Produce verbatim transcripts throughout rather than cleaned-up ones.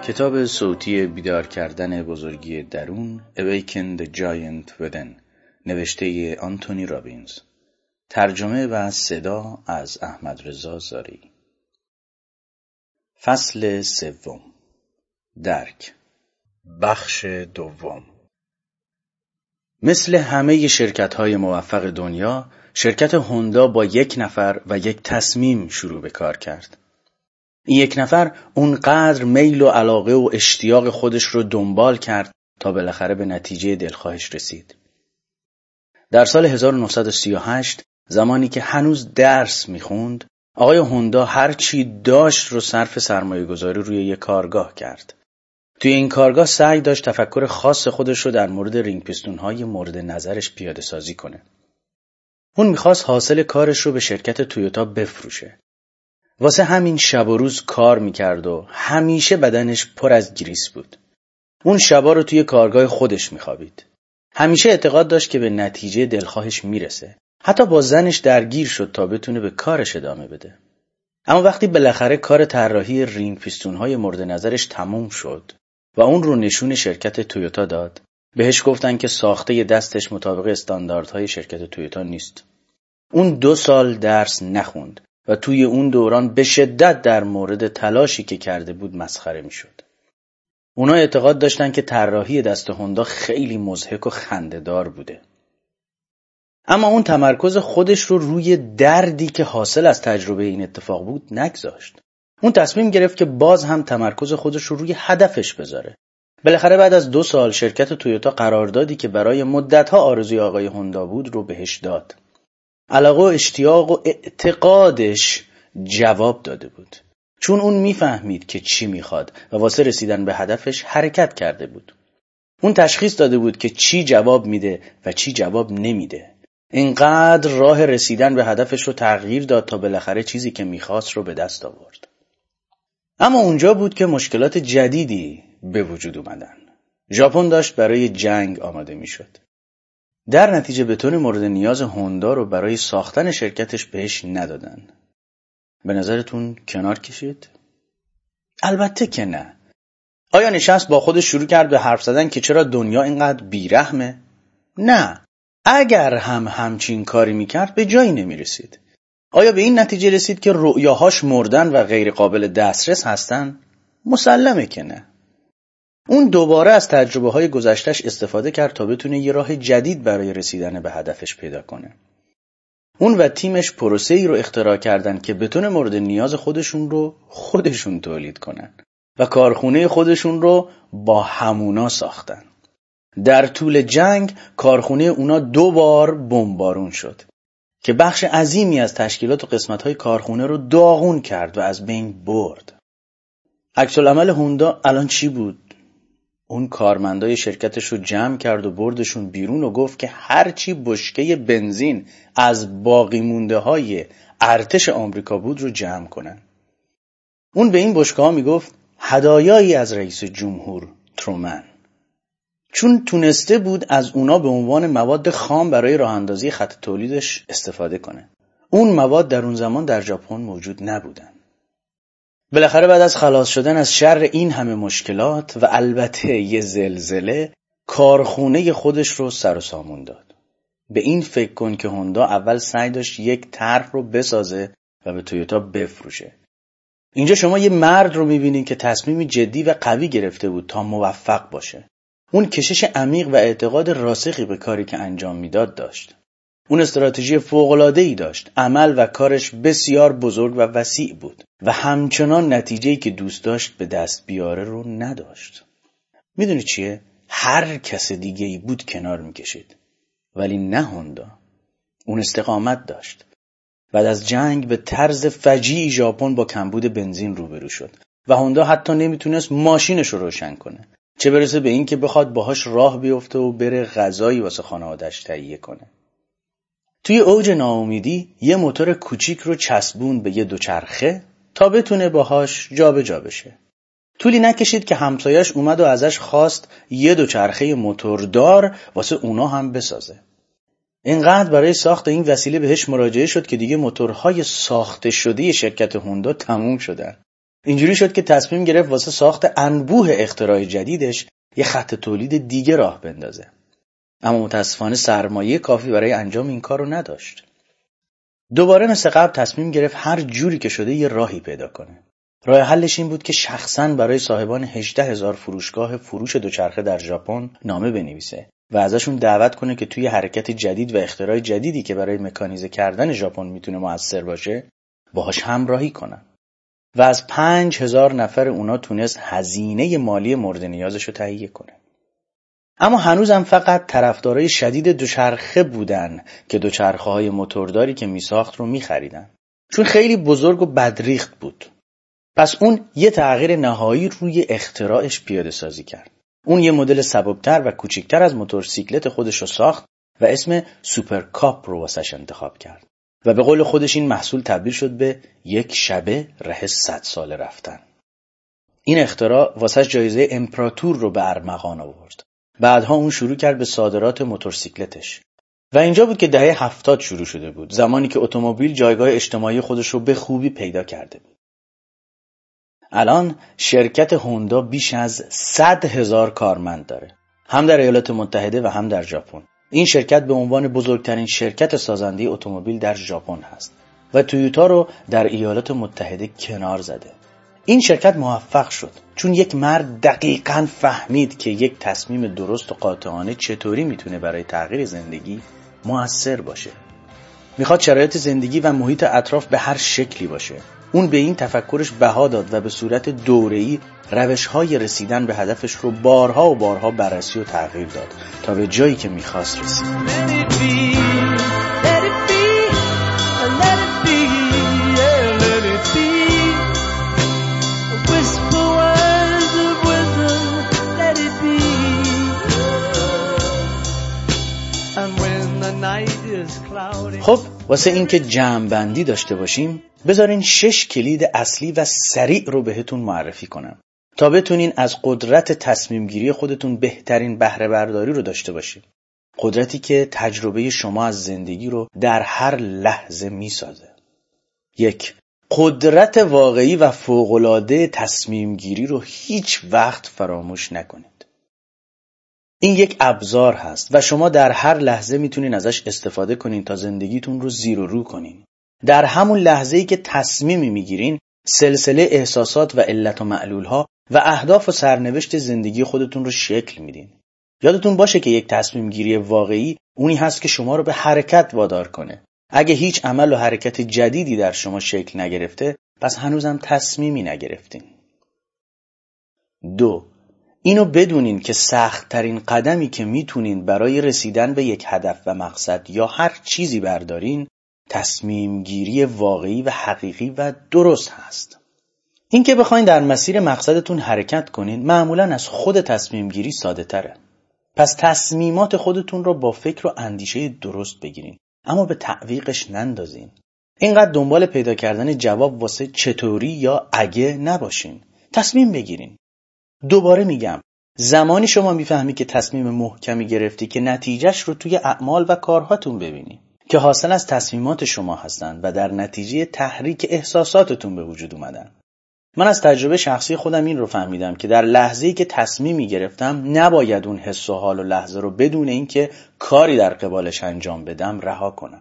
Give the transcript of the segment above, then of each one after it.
کتاب صوتی بیدار کردن بزرگی درون Awaken the Giant Within نوشته آنتونی رابینز، ترجمه و صدا از احمد رضا زاری. فصل سوم، درک، بخش دوم. مثل همه شرکت‌های موفق دنیا، شرکت هوندا با یک نفر و یک تصمیم شروع به کار کرد. این یک نفر اونقدر میل و علاقه و اشتیاق خودش رو دنبال کرد تا بالاخره به نتیجه دلخواهش رسید. در سال هزار و نهصد و سی و هشت، زمانی که هنوز درس میخوند، آقای هوندا هر چی داشت رو صرف سرمایه گذاری روی یک کارگاه کرد. توی این کارگاه سعی داشت تفکر خاص خودش رو در مورد رینگ پیستون‌های مورد نظرش پیاده سازی کنه. اون میخواست حاصل کارش رو به شرکت تویوتا بفروشه. واسه همین شب و روز کار میکرد و همیشه بدنش پر از گریس بود. اون شبا رو توی کارگاه خودش میخوابید. همیشه اعتقاد داشت که به نتیجه دلخواهش میرسه. حتی با زنش درگیر شد تا بتونه به کارش ادامه بده. اما وقتی بالاخره کار طراحی رینگ پیستون‌های مورد نظرش تموم شد و اون رو نشون شرکت تویوتا داد، بهش گفتن که ساخته دستش مطابق استانداردهای شرکت تویوتا نیست. اون دو سال درس نخوند و توی اون دوران به شدت در مورد تلاشی که کرده بود مسخره میشد. اونا اعتقاد داشتن که طراحی دست هوندا خیلی مضحک و خنده‌دار بوده. اما اون تمرکز خودش رو روی دردی که حاصل از تجربه این اتفاق بود نگذاشت. اون تصمیم گرفت که باز هم تمرکز خودش رو روی هدفش بذاره. بالاخره بعد از دو سال شرکت تویوتا قراردادی که برای مدتها آرزوی آقای هوندا بود رو بهش داد. علاقه و اشتیاق و اعتقادش جواب داده بود، چون اون میفهمید که چی میخواد و واسه رسیدن به هدفش حرکت کرده بود. اون تشخیص داده بود که چی جواب میده و چی جواب نمیده. اینقدر راه رسیدن به هدفش رو تغییر داد تا بالاخره چیزی که میخواست رو به دست آورد. اما اونجا بود که مشکلات جدیدی به وجود اومدن. ژاپن داشت برای جنگ آماده میشد. در نتیجه بتون مورد نیاز هوندا رو برای ساختن شرکتش بهش ندادن. به نظرتون کنار کشید؟ البته که نه. آیا نشست با خودش شروع کرد به حرف زدن که چرا دنیا اینقدر بیرحمه؟ نه. اگر هم همچین کاری میکرد به جایی نمیرسید. آیا به این نتیجه رسید که رؤیاهاش مردن و غیر قابل دسترس هستن؟ مسلمه که نه. اون دوباره از تجربه های گذشتش استفاده کرد تا بتونه یه راه جدید برای رسیدن به هدفش پیدا کنه. اون و تیمش پروسه‌ای رو اختراع کردن که بتونه مورد نیاز خودشون رو خودشون تولید کنن و کارخونه خودشون رو با همونا ساختن. در طول جنگ کارخونه اونا دو بار بمبارون شد که بخش عظیمی از تشکیلات و قسمت‌های کارخونه رو داغون کرد و از بین برد. عکس العمل هوندا الان چی بود؟ اون کارمندای شرکتش رو جمع کرد و بردشون بیرون و گفت که هرچی بشکه بنزین از باقی مونده های ارتش آمریکا بود رو جمع کنن. اون به این بشکه ها میگفت هدایایی از رئیس جمهور ترومن، چون تونسته بود از اونا به عنوان مواد خام برای راه اندازی خط تولیدش استفاده کنه. اون مواد در اون زمان در ژاپن موجود نبودن. بالاخره بعد از خلاص شدن از شر این همه مشکلات و البته یه زلزله، کارخونه خودش رو سر و سامون داد. به این فکر کن که هوندا اول سعی داشت یک طرح رو بسازه و به تویوتا بفروشه. اینجا شما یه مرد رو میبینید که تصمیمی جدی و قوی گرفته بود تا موفق باشه. اون کشش عمیق و اعتقاد راسخی به کاری که انجام میداد داشت. اون استراتژی فوق‌العاده‌ای داشت. عمل و کارش بسیار بزرگ و وسیع بود و همچنان نتیجه‌ای که دوست داشت به دست بیاره رو نداشت. میدونی چیه؟ هر کس دیگه‌ای بود کنار میکشید، ولی نه هوندا. اون استقامت داشت. بعد از جنگ به طرز فجیعی ژاپن با کمبود بنزین روبرو شد و هوندا حتی نمیتونست ماشینش رو روشن کنه، چه برسه به این که بخواد باهاش راه بیفته و بره غذایی واسه خانواده‌اش تهیه کنه. توی اوج ناامیدی یه موتور کوچیک رو چسبون به یه دوچرخه تا بتونه باهاش جابجا بشه. طولی نکشید که همسایه‌اش اومد و ازش خواست یه دوچرخه موتوردار واسه اونا هم بسازه. اینقدر برای ساخت این وسیله بهش مراجعه شد که دیگه موتورهای ساخته شده شرکت هوندا تموم شدن. اینجوری شد که تصمیم گرفت واسه ساخت انبوه اختراع جدیدش یه خط تولید دیگه راه بندازه. اما متاسفانه سرمایه کافی برای انجام این کار رو نداشت. دوباره مثل قبل تصمیم گرفت هر جوری که شده یه راهی پیدا کنه. راه حلش این بود که شخصاً برای صاحبان هجده هزار فروشگاه فروش دوچرخه در ژاپن نامه بنویسه و ازشون دعوت کنه که توی حرکت جدید و اختراع جدیدی که برای مکانیزه کردن ژاپن میتونه موثر باشه باهاش همراهی کنن. و از پنج هزار نفر اونا تونست هزینه مالی مورد نیازشو تهیه کنه. اما هنوزم فقط طرفدارای شدید دوچرخه بودن که دوچرخه‌های موتورداری که میساخت رو میخریدن، چون خیلی بزرگ و بدریخت بود. پس اون یه تغییر نهایی روی اختراعش پیاده سازی کرد. اون یه مدل سبکتر و کوچیکتر از موتورسیکلت خودش رو ساخت و اسم سوپرکاپ رو واسش انتخاب کرد و به قول خودش این محصول تبدیل شد به یک شبه ره صد ساله رفتن. این اختراع واسش جایزه امپراتور رو به ارمغان آورد. بعدها اون شروع کرد به صادرات موتورسیکلتش و اینجا بود که دهه هفتاد شروع شده بود، زمانی که اتومبیل جایگاه اجتماعی خودش رو به خوبی پیدا کرده بود. الان شرکت هوندا بیش از صد هزار کارمند داره، هم در ایالات متحده و هم در ژاپن. این شرکت به عنوان بزرگترین شرکت سازنده اتومبیل در ژاپن هست و تویوتا رو در ایالات متحده کنار زده. این شرکت موفق شد چون یک مرد دقیقاً فهمید که یک تصمیم درست و قاطعانه چطوری میتونه برای تغییر زندگی مؤثر باشه. میخواد شرایط زندگی و محیط اطراف به هر شکلی باشه. اون به این تفکرش بها داد و به صورت دوره‌ای روش‌های رسیدن به هدفش رو بارها و بارها بررسی و تغییر داد تا به جایی که میخواست رسید. خب واسه این که جمع بندی داشته باشیم بذارین شش کلید اصلی و سریع رو بهتون معرفی کنم تا بتونین از قدرت تصمیم گیری خودتون بهترین بهره برداری رو داشته باشین. قدرتی که تجربه شما از زندگی رو در هر لحظه میسازه. یک، قدرت واقعی و فوق‌العاده تصمیم گیری رو هیچ وقت فراموش نکنید. این یک ابزار هست و شما در هر لحظه میتونین ازش استفاده کنین تا زندگیتون رو زیر و رو کنین. در همون لحظه‌ای که تصمیمی میگیرین، سلسله احساسات و علت و معلولها و اهداف و سرنوشت زندگی خودتون رو شکل میدین. یادتون باشه که یک تصمیم گیری واقعی اونی هست که شما رو به حرکت وادار کنه. اگه هیچ عمل و حرکت جدیدی در شما شکل نگرفته، پس هنوزم تصمیمی نگرفتین. دو، اینو بدونین که سخت ترین قدمی که میتونین برای رسیدن به یک هدف و مقصد یا هر چیزی بردارین تصمیم گیری واقعی و حقیقی و درست هست. این که بخواین در مسیر مقصدتون حرکت کنین معمولاً از خود تصمیم گیری ساده تره. پس تصمیمات خودتون رو با فکر و اندیشه درست بگیرین، اما به تعویقش نندازین. اینقدر دنبال پیدا کردن جواب واسه چطوری یا اگه نباشین. تصمیم بگیرین. دوباره میگم، زمانی شما میفهمی که تصمیم محکمی گرفتی که نتیجهش رو توی اعمال و کارهاتون ببینی که حاصل از تصمیمات شما هستن و در نتیجه تحریک احساساتتون به وجود اومدن. من از تجربه شخصی خودم این رو فهمیدم که در لحظه‌ای که تصمیمی گرفتم نباید اون حس و حال و لحظه رو بدون اینکه کاری در قبالش انجام بدم رها کنم.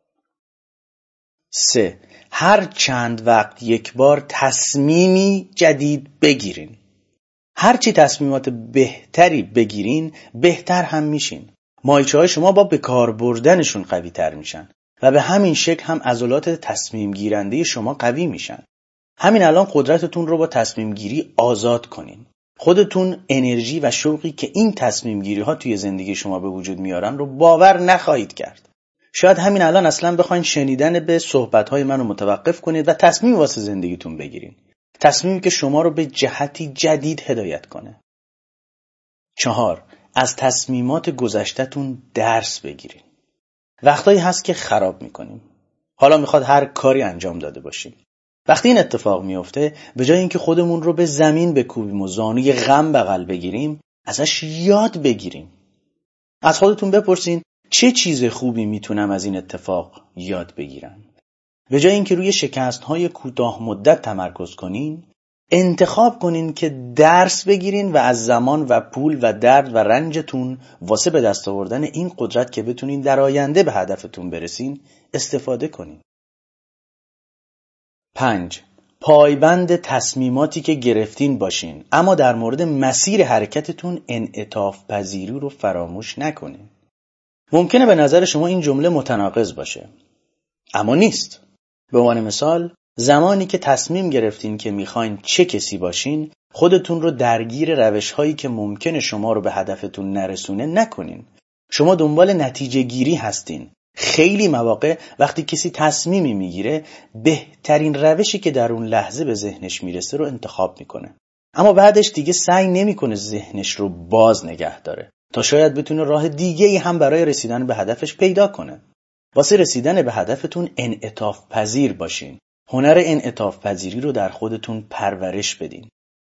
سه، هر چند وقت یک بار تصمیمی جدید بگیرین. هرچی تصمیمات بهتری بگیرین بهتر هم میشین. مایچه های شما با بکار بردنشون قوی تر میشن و به همین شکل هم عضلات تصمیم گیرنده شما قوی میشن. همین الان قدرتتون رو با تصمیم گیری آزاد کنین. خودتون انرژی و شوقی که این تصمیم گیری ها توی زندگی شما به وجود میارن رو باور نخواهید کرد. شاید همین الان اصلا بخواین شنیدن به صحبت های من رو متوقف کنید و تصمیم واسه زندگیتون بگیرین. تصمیمی که شما رو به جهتی جدید هدایت کنه. چهار، از تصمیمات گذشته‌تون درس بگیرین. وقتایی هست که خراب میکنیم. حالا میخواد هر کاری انجام داده باشیم. وقتی این اتفاق میفته، به جای اینکه خودمون رو به زمین بکوبیم و زانوی غم بغل بگیریم، ازش یاد بگیریم. از خودتون بپرسین چه چیز خوبی میتونم از این اتفاق یاد بگیرم. به جای اینکه روی شکست‌های کوتاه مدت تمرکز کنین، انتخاب کنین که درس بگیرین و از زمان و پول و درد و رنجتون واسه به دست آوردن این قدرت که بتونین در آینده به هدفتون برسین استفاده کنین. پنج، پایبند تصمیماتی که گرفتین باشین، اما در مورد مسیر حرکتتون انعطاف پذیری رو فراموش نکنین. ممکنه به نظر شما این جمله متناقض باشه، اما نیست. به عنوان مثال، زمانی که تصمیم گرفتین که میخواین چه کسی باشین، خودتون رو درگیر روش‌هایی که ممکنه شما رو به هدفتون نرسونه نکنین. شما دنبال نتیجه گیری هستین. خیلی مواقع وقتی کسی تصمیمی میگیره، بهترین روشی که در اون لحظه به ذهنش میرسه رو انتخاب میکنه. اما بعدش دیگه سعی نمیکنه ذهنش رو باز نگه داره تا شاید بتونه راه دیگه‌ای هم برای رسیدن به هدفش پیدا کنه. واسه رسیدن به هدفتون انعطاف پذیر باشین. هنر انعطاف پذیری رو در خودتون پرورش بدین.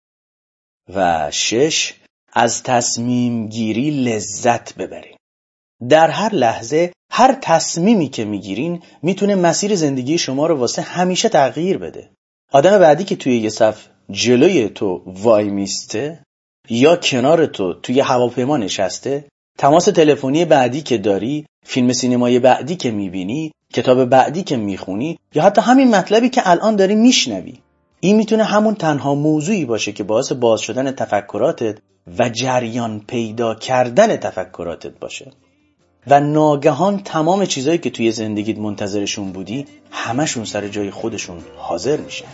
و شش، از تصمیم گیری لذت ببرین. در هر لحظه هر تصمیمی که میگیرین میتونه مسیر زندگی شما رو واسه همیشه تغییر بده. آدم بعدی که توی یه صف جلوی تو وای میسته یا کنار تو توی هواپیما نشسته، تماس تلفنی بعدی که داری، فیلم سینمایی بعدی که میبینی، کتاب بعدی که میخونی، یا حتی همین مطلبی که الان داری میشنوی، این میتونه همون تنها موضوعی باشه که باعث باز شدن تفکراتت و جریان پیدا کردن تفکراتت باشه. و ناگهان تمام چیزایی که توی زندگیت منتظرشون بودی همشون سر جای خودشون حاضر میشن.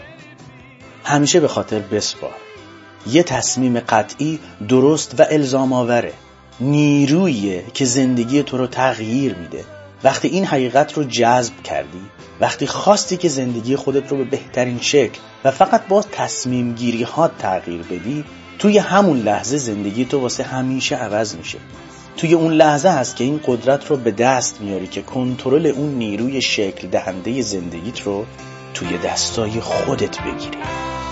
همیشه به خاطر بسپار، یه تصمیم قطعی درست و الزام آوره، نیرویه که زندگی تو رو تغییر میده. وقتی این حقیقت رو جذب کردی، وقتی خواستی که زندگی خودت رو به بهترین شکل و فقط با تصمیم گیری ها تغییر بدی، توی همون لحظه زندگی تو واسه همیشه عوض میشه. توی اون لحظه هست که این قدرت رو به دست میاری که کنترل اون نیروی شکل دهنده زندگیت رو توی دستای خودت بگیری.